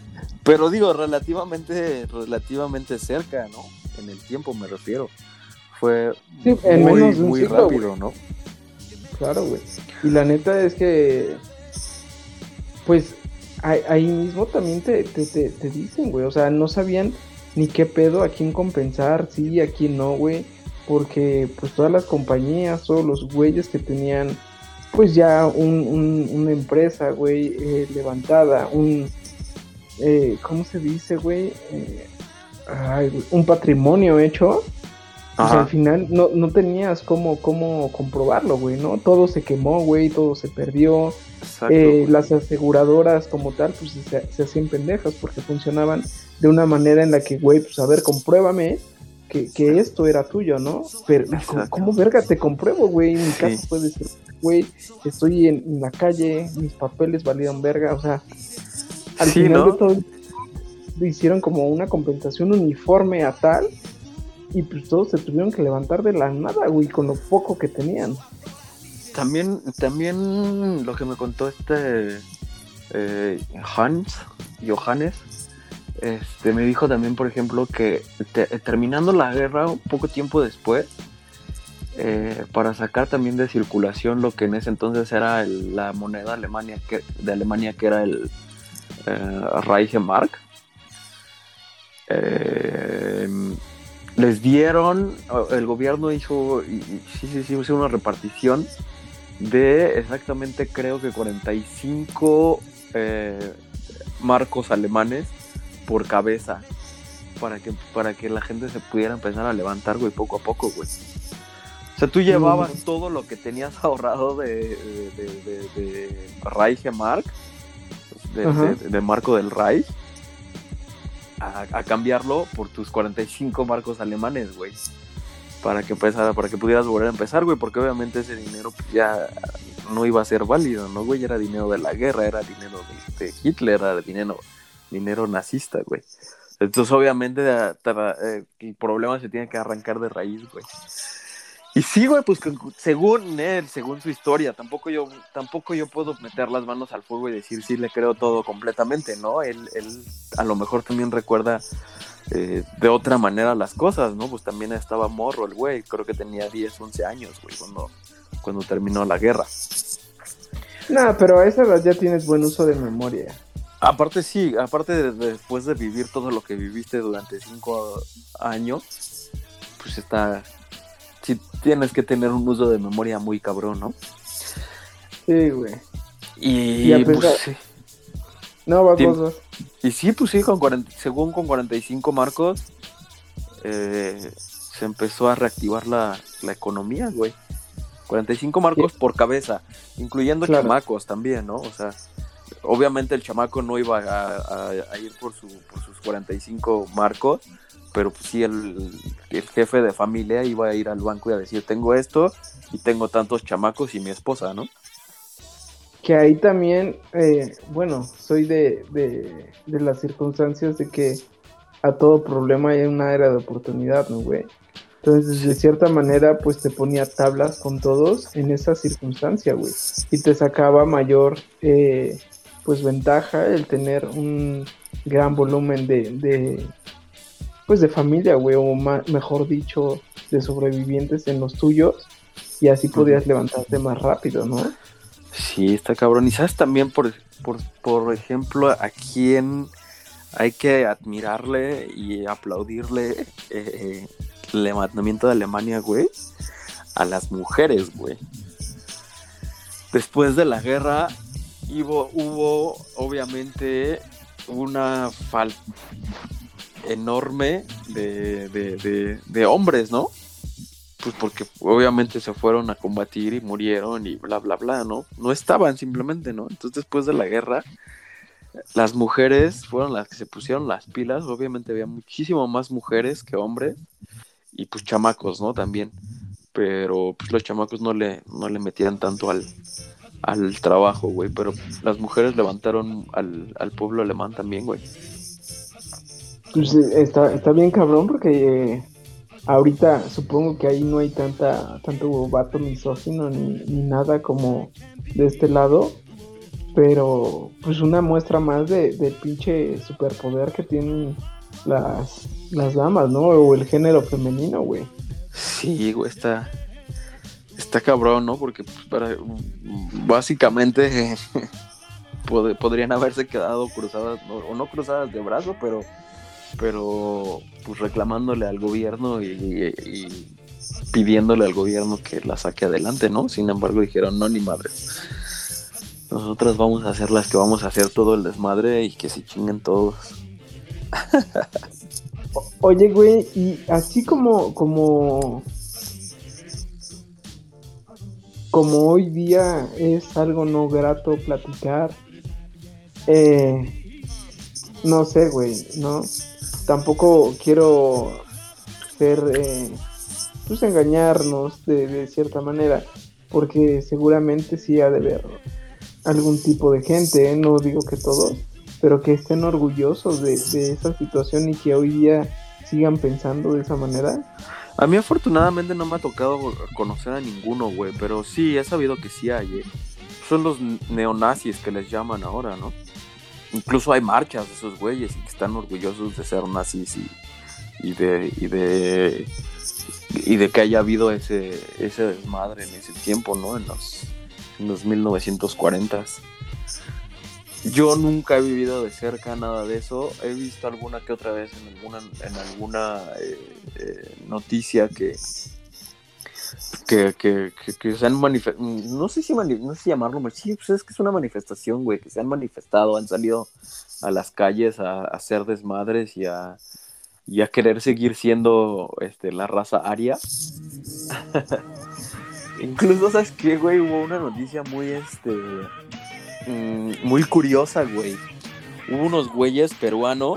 Pero digo, relativamente cerca, ¿no? En el tiempo me refiero. Fue Sí, en menos de un muy siglo, rápido, güey. ¿no? Claro, güey. Y la neta es que, pues, ahí mismo también te dicen, güey. O sea, no sabían ni qué pedo, a quién compensar, sí, a quién no, güey. Porque, pues, todas las compañías, todos los güeyes que tenían, pues, ya una empresa, güey, levantada, ¿cómo se dice, güey? Un patrimonio hecho, pues al Ajá, final no tenías cómo comprobarlo, güey, ¿no? Todo se quemó, güey, todo se perdió. exacto, güey. Las aseguradoras como tal, pues se hacían pendejas porque funcionaban de una manera en la que, güey, pues a ver, compruébame que esto era tuyo, ¿no? Pero, ¿y Exacto. cómo verga te compruebo, güey? Mi Sí. casa puede ser, güey, estoy en la calle, mis papeles valieron verga, o sea, al Sí, final de ¿no? todo hicieron como una compensación uniforme a tal y pues todos se tuvieron que levantar de la nada, güey, con lo poco que tenían. También lo que me contó Hans, Johannes, me dijo también, por ejemplo, que terminando la guerra, un poco tiempo después, para sacar también de circulación lo que en ese entonces era la moneda de Alemania, que era el Reichsmark, eh, les dieron, el gobierno hizo una repartición de exactamente, creo que 45 marcos alemanes por cabeza, para que la gente se pudiera empezar a levantar, güey, poco a poco, güey. O sea, tú No, llevabas todo lo que tenías ahorrado de Reichsmark, ajá. de marco del Reich, a cambiarlo por tus 45 marcos alemanes, güey. Para que pudieras volver a empezar, güey, porque obviamente ese dinero pues, ya no iba a ser válido, ¿no, güey? Era dinero de la guerra, era dinero de Hitler, era dinero nazista, güey. Entonces, obviamente, el problema se tiene que arrancar de raíz, güey. Y sí, güey, pues según él, según su historia, tampoco yo puedo meter las manos al fuego y decir sí le creo todo completamente, ¿no? Él a lo mejor también recuerda de otra manera las cosas, ¿no? Pues también estaba morro el güey, creo que tenía 10, 11 años, güey, cuando terminó la guerra. Nah, pero a esa edad ya tienes buen uso de memoria. Aparte sí, después de vivir todo lo que viviste durante 5 años, pues sí tienes que tener un uso de memoria muy cabrón, ¿no? Sí, güey. Y a Y pues pesar. sí, No, vas, sí, vas, vas. y sí, pues sí, según con 45 marcos, se empezó a reactivar la economía, güey. 45 Y- marcos por cabeza, incluyendo Claro. chamacos también, ¿no? O sea, obviamente el chamaco no iba a ir por sus 45 marcos, pero pues sí el jefe de familia iba a ir al banco y a decir, tengo esto y tengo tantos chamacos y mi esposa, ¿no? Que ahí también, bueno, soy de las circunstancias de que a todo problema hay una era de oportunidad, ¿no, güey? Entonces, de Sí. cierta manera, pues te ponía tablas con todos en esa circunstancia, güey. Y te sacaba mayor, pues, ventaja el tener un gran volumen pues, de familia, güey, o mejor dicho, de sobrevivientes en los tuyos. Y así Uh-huh. podías levantarte más rápido, ¿no? Sí, está cabrón. Y sabes también, por ejemplo, a quién hay que admirarle y aplaudirle el levantamiento de Alemania, güey, a las mujeres, güey. Después de la guerra hubo obviamente una falta enorme de hombres, ¿no? Pues porque obviamente se fueron a combatir y murieron y bla, bla, bla, ¿no? No estaban simplemente, ¿no? Entonces después de la guerra, las mujeres fueron las que se pusieron las pilas. Obviamente había muchísimo más mujeres que hombres y pues chamacos, ¿no? También. Pero pues los chamacos no le metían tanto al trabajo, güey. Pero las mujeres levantaron al pueblo alemán también, güey. Pues está bien cabrón porque ahorita supongo que ahí no hay tanto vato misógino ni nada como de este lado, pero pues una muestra más de pinche superpoder que tienen las damas, ¿no? O el género femenino, güey. Sí, güey, está cabrón, ¿no? Porque pues, básicamente podrían haberse quedado cruzadas, o no cruzadas de brazo, pero pues reclamándole al gobierno y pidiéndole al gobierno que la saque adelante, ¿no? Sin embargo dijeron, no, ni madre. Nosotras vamos a hacer las que vamos a hacer todo el desmadre y que se chinguen todos. Oye, güey, y así como hoy día es algo no grato platicar, no sé, güey, ¿no? Tampoco quiero ser, pues engañarnos de cierta manera, porque seguramente sí ha de haber algún tipo de gente, no digo que todos, pero que estén orgullosos de esa situación y que hoy día sigan pensando de esa manera. A mí afortunadamente no me ha tocado conocer a ninguno, güey, pero sí, he sabido que sí hay, ¿eh? Son los neonazis que les llaman ahora, ¿no? Incluso hay marchas de esos güeyes y que están orgullosos de ser nazis y de que haya habido ese desmadre en ese tiempo, ¿no? En los 1940s. Yo nunca he vivido de cerca nada de eso. He visto alguna que otra vez en alguna noticia que se han manifestado. No sé si llamarlo, pero sí, pues es que es una manifestación, güey, que se han manifestado, han salido a las calles a hacer desmadres y a querer seguir siendo la raza aria. Incluso, ¿sabes qué, güey? Hubo una noticia muy curiosa, güey. Hubo unos güeyes peruanos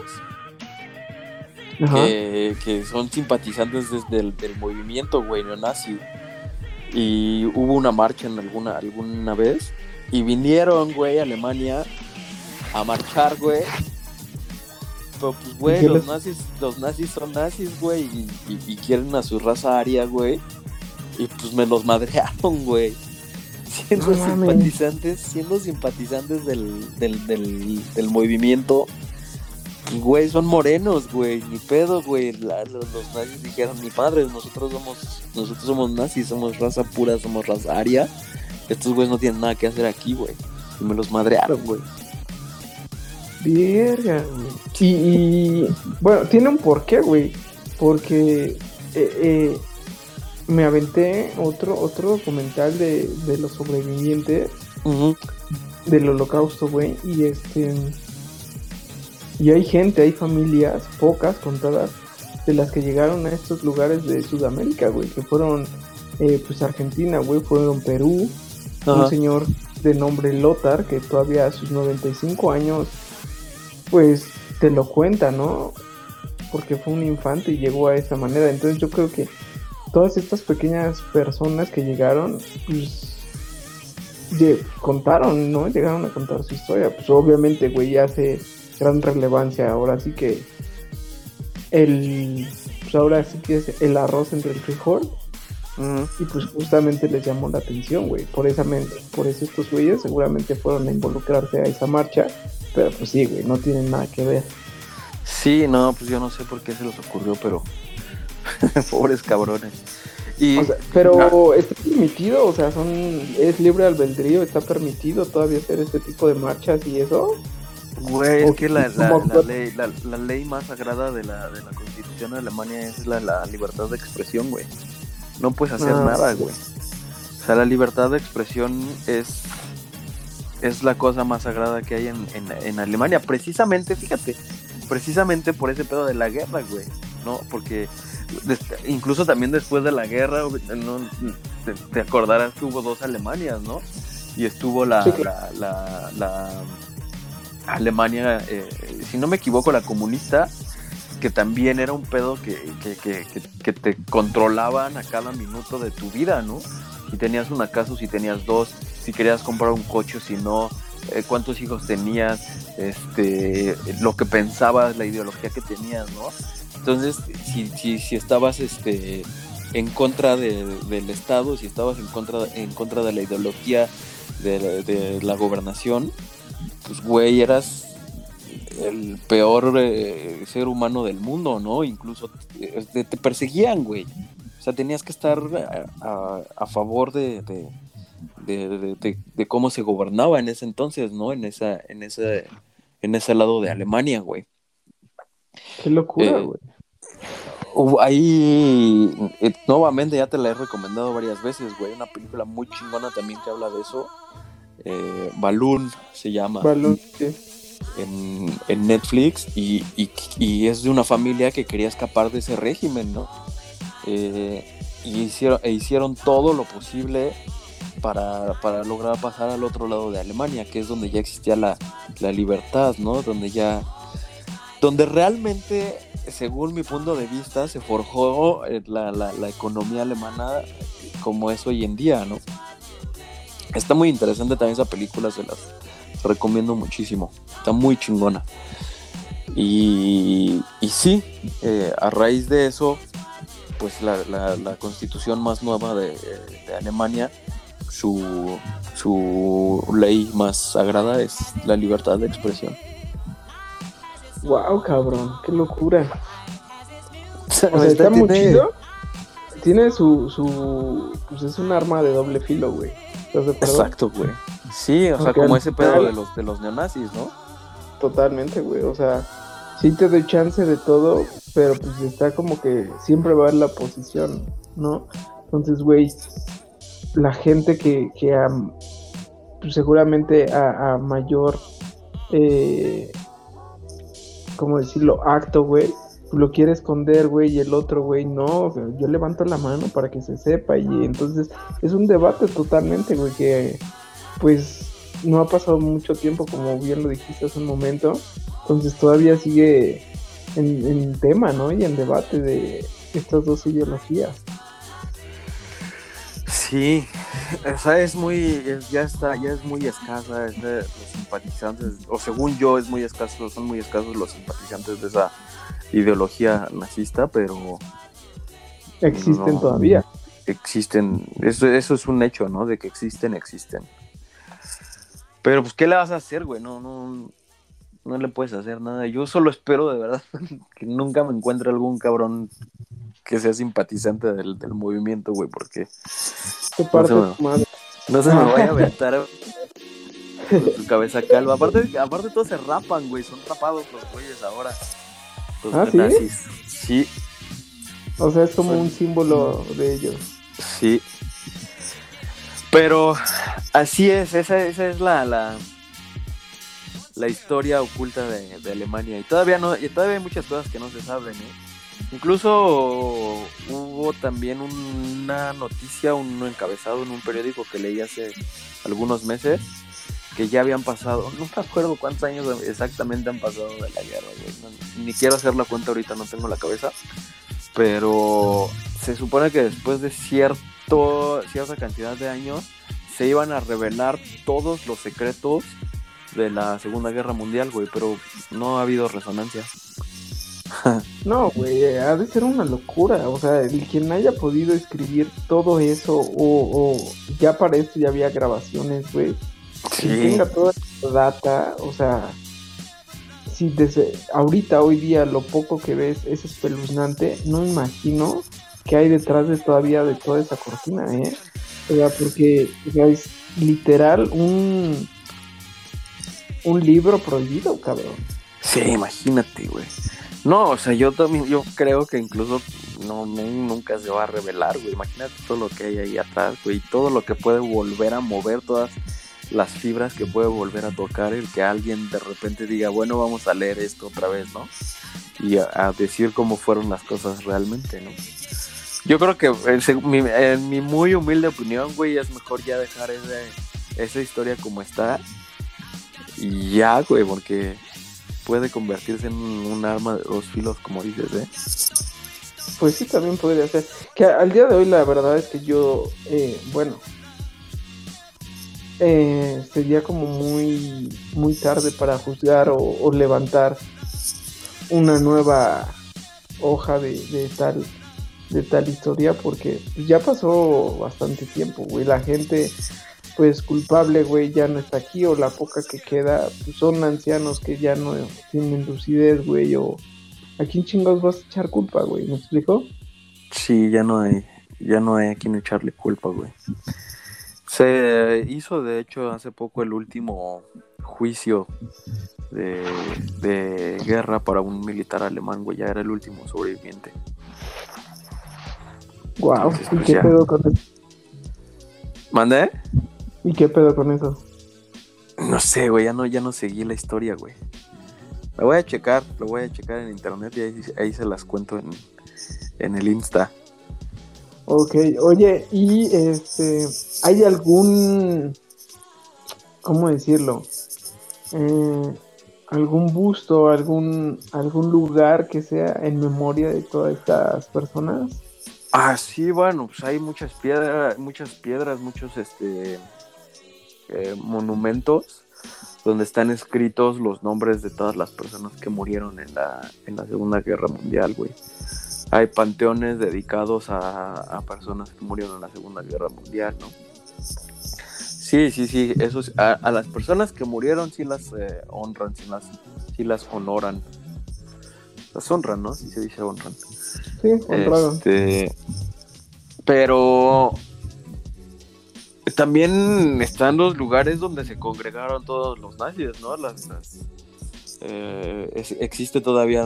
que son simpatizantes desde del movimiento, güey, neonazi. Y hubo una marcha en alguna vez y vinieron, güey, a Alemania a marchar, güey. Pero pues, güey, los nazis son nazis, güey, y quieren a su raza aria, güey. Y pues me los madrearon, güey. Siendo simpatizantes del movimiento, pues, güey, son morenos, güey, ni pedo, güey. Los nazis dijeron, ni padres, nosotros somos nazis, somos raza pura, somos raza aria. Estos güeyes no tienen nada que hacer aquí, güey. Y me los madrearon, güey. Verga, güey. Y bueno, tiene un porqué, güey. Porque me aventé otro documental de los sobrevivientes del Holocausto, güey. Y hay familias, pocas, contadas, de las que llegaron a estos lugares de Sudamérica, güey. Que fueron, pues, Argentina, güey. Fueron Perú. Ajá. Un señor de nombre Lothar, que todavía a sus 95 años, pues, te lo cuenta, ¿no? Porque fue un infante y llegó a esa manera. Entonces yo creo que todas estas pequeñas personas que llegaron, pues, contaron, ¿no? Llegaron a contar su historia. Pues obviamente, güey, hace gran relevancia. Ahora sí que ahora sí que es el arroz entre el frijol. Y pues justamente les llamó la atención, güey. Por eso estos güeyes seguramente fueron a involucrarse a esa marcha. Pero pues sí, güey, no tienen nada que ver. Sí, no, pues yo no sé por qué se les ocurrió, pero pobres cabrones. O sea, pero está permitido, o sea, es libre albedrío, está permitido todavía hacer este tipo de marchas y eso. Güey, es que la ley más sagrada de la Constitución de Alemania es la libertad de expresión, güey. No puedes hacer nada, güey. O sea, la libertad de expresión es la cosa más sagrada que hay en Alemania. Precisamente, fíjate, por ese pedo de la guerra, güey, ¿no? Porque incluso también después de la guerra, ¿no? Te acordarás que hubo dos Alemanias, ¿no? Y estuvo la Alemania, si no me equivoco, la comunista, que también era un pedo que te controlaban a cada minuto de tu vida, ¿no? Si tenías una casa o si tenías dos, si querías comprar un coche o si no, cuántos hijos tenías, lo que pensabas, la ideología que tenías, ¿no? Entonces, si estabas en contra del Estado, si estabas en contra de la ideología de la gobernación, pues, güey, eras el peor ser humano del mundo, ¿no? Incluso te perseguían, güey. O sea, tenías que estar a favor de cómo se gobernaba en ese entonces, ¿no? En ese lado de Alemania, güey. Qué locura, güey. Ahí, nuevamente, ya te la he recomendado varias veces, güey. Una película muy chingona también que habla de eso. Balloon se llama. Balloon, sí. En Netflix. Y es de una familia que quería escapar de ese régimen, ¿no? Y hicieron todo lo posible para lograr pasar al otro lado de Alemania, que es donde ya existía la libertad, ¿no? Donde realmente, según mi punto de vista, se forjó la economía alemana como es hoy en día, ¿no? Está muy interesante también esa película, se las recomiendo muchísimo. Está muy chingona. Y sí, a raíz de eso, pues la constitución más nueva de Alemania, su ley más sagrada es la libertad de expresión. Wow, cabrón, qué locura. O sea, está muy chido. Tiene pues es un arma de doble filo, güey. ¿Estás de acuerdo? Exacto, güey. Sí, o sea, como ese pedo de los neonazis, ¿no? Totalmente, güey. O sea, sí te doy chance de todo, pero pues está como que siempre va a haber la oposición, ¿no? Entonces, güey, la gente que pues seguramente a mayor, ¿cómo decirlo? Acto, güey, lo quiere esconder, güey, y el otro, güey, no, yo levanto la mano para que se sepa, y entonces es un debate totalmente, güey, que pues no ha pasado mucho tiempo, como bien lo dijiste hace un momento, entonces todavía sigue en tema, ¿no? Y en debate de estas dos ideologías. Sí, esa es ya es muy escasa, los simpatizantes, o según yo son muy escasos los simpatizantes de esa ideología nazista, pero existen todavía. Existen, eso es un hecho, ¿no? De que existen. Pero pues, ¿qué le vas a hacer, güey? No le puedes hacer nada. Yo solo espero, de verdad, que nunca me encuentre algún cabrón que sea simpatizante del movimiento, güey, porque no se me vaya a aventar con su cabeza calva. Aparte todos se rapan, güey, son rapados los güeyes ahora. Los nazis. Sí. O sea, es como un símbolo de ellos. Sí. Pero así es, esa es la historia oculta de Alemania. Y todavía hay muchas cosas que no se saben, ¿eh? Incluso hubo también una noticia, un encabezado en un periódico que leí hace algunos meses, que ya habían pasado, no me acuerdo cuántos años exactamente han pasado de la guerra, güey. Ni quiero hacer la cuenta ahorita, no tengo la cabeza, pero se supone que después de cierta cantidad de años se iban a revelar todos los secretos de la Segunda Guerra Mundial, güey, pero no ha habido resonancia. No, güey, ha de ser una locura. O sea, el quien haya podido escribir todo eso, o ya para esto ya había grabaciones, güey. Sí. Que tenga toda la data, o sea, si desde ahorita, hoy día, lo poco que ves es espeluznante, no me imagino qué hay detrás de toda esa cortina, ¿eh? O sea, porque es literal un libro prohibido, cabrón. Sí, imagínate, güey. No, o sea, yo creo que incluso nunca se va a revelar, güey. Imagínate todo lo que hay ahí atrás, güey. Todo lo que puede volver a mover, todas las fibras que puede volver a tocar, el que alguien de repente diga, bueno, vamos a leer esto otra vez, ¿no? Y a decir cómo fueron las cosas realmente, ¿no? Yo creo que en mi muy humilde opinión, güey, es mejor ya dejar esa historia como está. Y ya, güey, porque puede convertirse en un arma de dos filos, como dices, ¿eh? Pues sí, también podría ser. Que al día de hoy la verdad es que yo, sería como muy, muy tarde para juzgar o levantar una nueva hoja de tal historia, porque ya pasó bastante tiempo, güey. La gente pues culpable, güey, ya no está aquí, o la poca que queda, pues son ancianos que ya no tienen lucidez, güey, o ¿a quién chingados vas a echar culpa, güey? ¿Me explico? Sí, ya no hay a quien echarle culpa, güey. Se hizo, de hecho, hace poco el último juicio de guerra para un militar alemán, güey, ya era el último sobreviviente. Wow, Entonces, ¿y pues qué ya. pedo con eso? ¿Mandé? ¿Y qué pedo con eso? No sé, güey, ya no seguí la historia, güey. Lo voy a checar en internet y ahí se las cuento en el Insta. Ok, oye, y ¿hay algún, cómo decirlo? Eh, algún busto, algún lugar que sea en memoria de todas estas personas? Ah, sí, bueno, pues hay muchas piedras, muchos monumentos donde están escritos los nombres de todas las personas que murieron en la Segunda Guerra Mundial, güey. Hay panteones dedicados a personas que murieron en la Segunda Guerra Mundial, ¿no? Sí, eso a las personas que murieron sí las honran, sí las honoran. Las honran, ¿no? Sí se dice honran. Sí, honrado. Pero también están los lugares donde se congregaron todos los nazis, ¿no? Existe todavía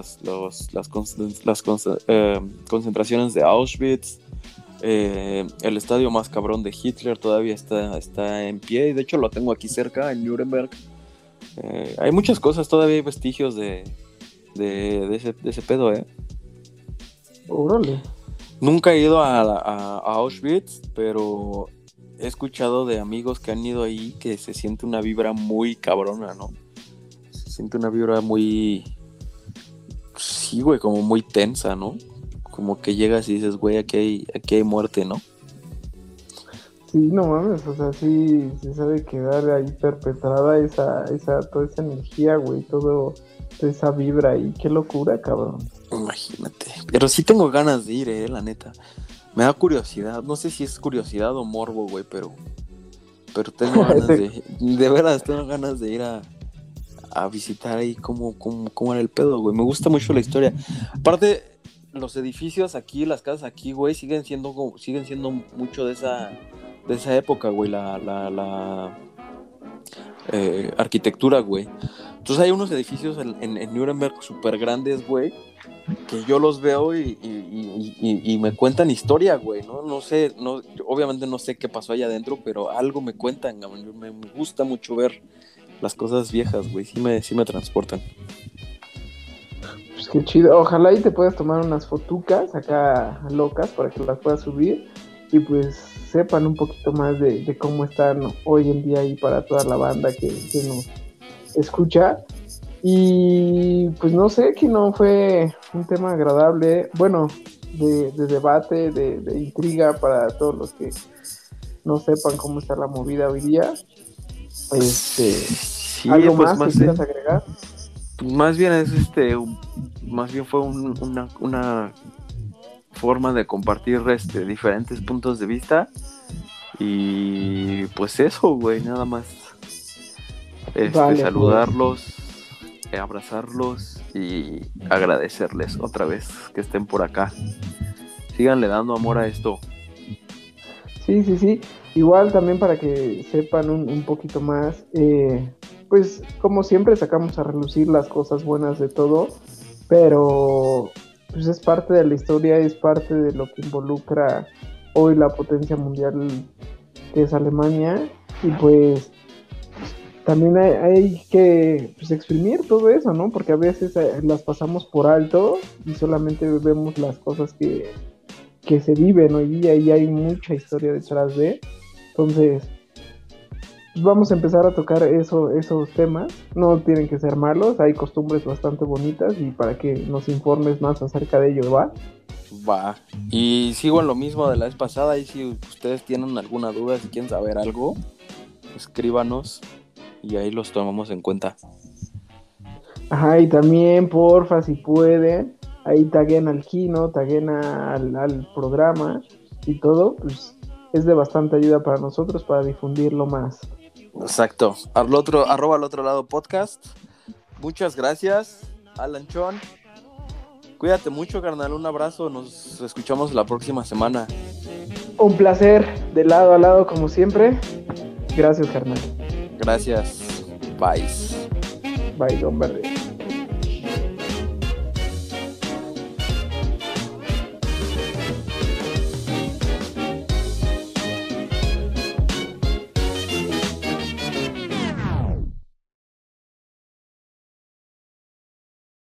concentraciones de Auschwitz. El estadio más cabrón de Hitler todavía está en pie. Y de hecho lo tengo aquí cerca, en Nuremberg. Hay muchas cosas, todavía hay vestigios de ese pedo, ¿eh? Órale. Nunca he ido a Auschwitz, pero he escuchado de amigos que han ido ahí que se siente una vibra muy cabrona, ¿no? Se siente una vibra muy... Sí, güey, como muy tensa, ¿no? Como que llegas y dices, güey, aquí hay muerte, ¿no? Sí, no mames, o sea, sí se sabe quedar ahí perpetrada toda esa energía, güey, toda esa vibra ahí, qué locura, cabrón. Imagínate. Pero sí tengo ganas de ir, la neta. Me da curiosidad, no sé si es curiosidad o morbo, güey, pero tengo ganas de veras, tengo ganas de ir a visitar ahí cómo era el pedo, güey. Me gusta mucho la historia. Aparte, los edificios aquí, las casas aquí, güey, siguen siendo mucho de esa época, güey, la arquitectura, güey. Entonces hay unos edificios en Nuremberg súper grandes, güey, que yo los veo y me cuentan historia, güey, ¿no? No sé, obviamente no sé qué pasó allá adentro, pero algo me cuentan, me gusta mucho ver las cosas viejas, güey, sí me transportan. Pues qué chido, ojalá y te puedas tomar unas fotucas acá locas para que las puedas subir y pues sepan un poquito más de cómo están hoy en día ahí para toda la banda que nos escucha. Y pues no sé, que no fue un tema agradable, bueno, de debate, de intriga para todos los que no sepan cómo está la movida hoy día. Sí, ¿Algo pues más que quieras agregar? Más bien es más bien fue una forma de compartir diferentes puntos de vista y pues eso, güey, nada más Vale, saludarlos, abrazarlos y agradecerles otra vez que estén por acá. Síganle dando amor a esto. Sí. Igual también para que sepan un poquito más, pues como siempre sacamos a relucir las cosas buenas de todo, pero pues es parte de la historia, es parte de lo que involucra hoy la potencia mundial que es Alemania, y pues también hay que pues, exprimir todo eso, ¿no? Porque a veces las pasamos por alto y solamente vemos las cosas que se viven hoy día y hay mucha historia detrás de. Entonces, pues vamos a empezar a tocar esos temas. No tienen que ser malos, hay costumbres bastante bonitas y para que nos informes más acerca de ello, ¿va? Va. Y sigo en lo mismo de la vez pasada y si ustedes tienen alguna duda, si quieren saber algo, escríbanos y ahí los tomamos en cuenta. Ajá, y también, porfa, si pueden, ahí taguen al Kino, taguen al programa y todo, pues es de bastante ayuda para nosotros para difundirlo más. Exacto. Arroba al otro lado podcast. Muchas gracias, Alan Chon. Cuídate mucho, carnal. Un abrazo. Nos escuchamos la próxima semana. Un placer, de lado a lado como siempre. Gracias, carnal. Gracias. Bye. Bye, don Verde.